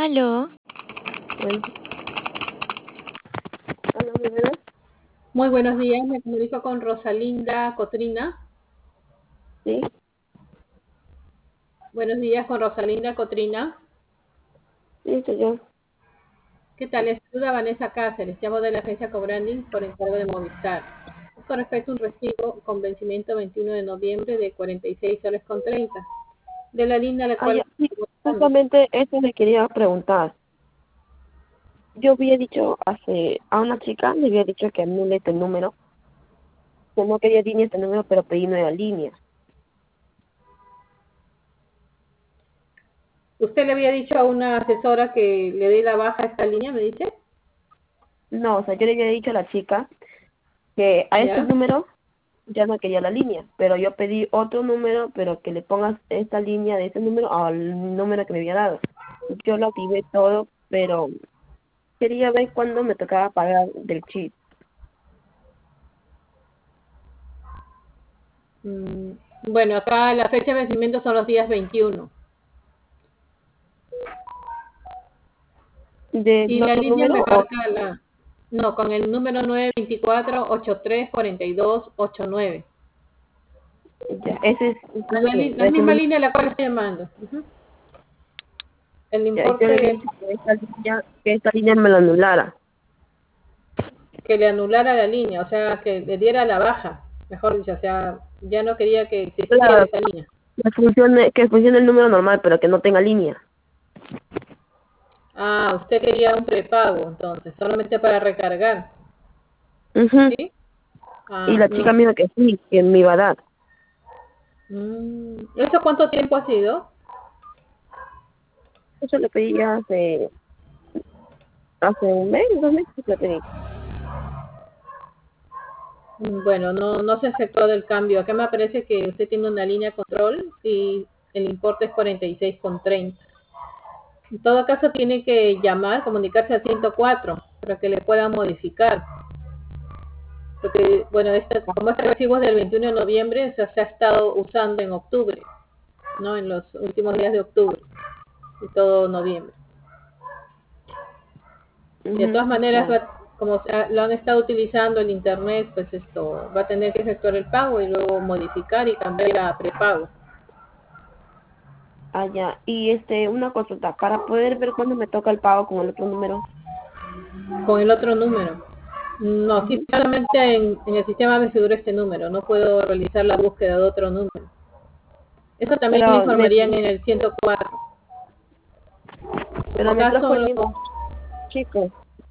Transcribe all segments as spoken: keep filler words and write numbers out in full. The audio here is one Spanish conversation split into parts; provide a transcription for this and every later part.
Aló, Bueno, hola, muy buenas. Muy buenos días, me comunico con Rosalinda Cotrina. Sí, Buenos días con Rosalinda Cotrina. sí, soy yo. ¿Qué tal? Les saluda Vanessa Cáceres, llamo de la agencia Cobranding por encargo de Movistar. Es con respecto a un recibo con vencimiento veintiuno de noviembre de cuarenta y seis soles con treinta, de la línea a la Ah, cual ya, sí, estoy buscando. justamente eso le quería preguntar. Yo había dicho hace, a una chica, le había dicho que anule este número, que no quería línea este número, pero pedí nueva línea. ¿Usted le había dicho a una asesora que le dé la baja a esta línea, me dice? No, o sea, yo le había dicho a la chica que a este ¿Ya? número ya no quería la línea, pero yo pedí otro número, pero que le pongas esta línea de ese número al número que me había dado. Yo lo activé todo, pero quería ver cuándo me tocaba pagar del chip. Mm, bueno, acá la fecha de vencimiento son los días veintiuno. ¿Del Y la otro línea número me o marca la... No, con el número nueve dos cuatro, ocho tres cuatro dos ocho nueve. ya, ese es ese A la, li- número, la ese misma número, línea a la cual estoy llamando. Ujú. El ya, yo le había importe dicho que esta línea, que esta línea me la anulara. que le anulara la línea, o sea, que le diera la baja, mejor dicho, o sea, ya no quería que existiera Claro, esa línea. que funcione, que funcione el número normal, pero que no tenga línea. Ah, usted quería un prepago, entonces, solamente para recargar, Ujú. ¿sí? Y Ah, la chica no. me dijo que sí, que me iba a dar. Mm, ¿Eso cuánto tiempo ha sido? Eso le pedí ya hace, hace un mes, dos meses le pedí. Mm, Bueno, no, no se efectuó del cambio. Acá me aparece que usted tiene una línea control y el importe es cuarenta y seis con treinta. En todo caso, tiene que llamar, comunicarse al ciento cuatro para que le puedan modificar. Porque, bueno, este, como este recibo es del veintiuno de noviembre, o sea, se ha estado usando en octubre, ¿no? En los últimos días de octubre y todo noviembre. De Ujú, todas maneras, claro. va- como se ha- lo han estado utilizando el internet, pues esto va a tener que efectuar el pago y luego modificar y cambiar a prepago Ah, ya. Y este, una consulta, para poder ver cuándo me toca el pago con el otro número. con el otro número. No, sí, Ujú. solamente en, en el sistema me figura este número, no puedo realizar la búsqueda de otro número. Eso también le Pero me, informarían en el ciento cuatro. Como pero me acá, trajo el son- mismo chico.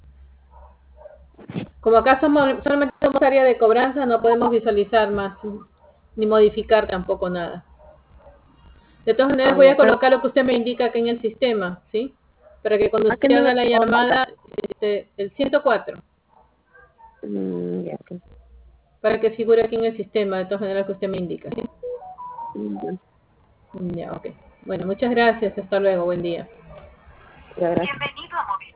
como acá somos, solamente somos área de cobranza, no podemos visualizar más ni modificar tampoco nada. De todas maneras, Ah, voy ya, a pero colocar lo que usted me indica aquí en el sistema, ¿sí? Para que cuando ¿a qué usted haga número la puedo marcar? llamada, este, el ciento cuatro, Mm, ya, ok. para que figure aquí en el sistema, de todas maneras que usted me indica, ¿sí? Mm, ya, Ya, ok. Bueno, muchas gracias. Hasta luego. Buen día. ya, gracias.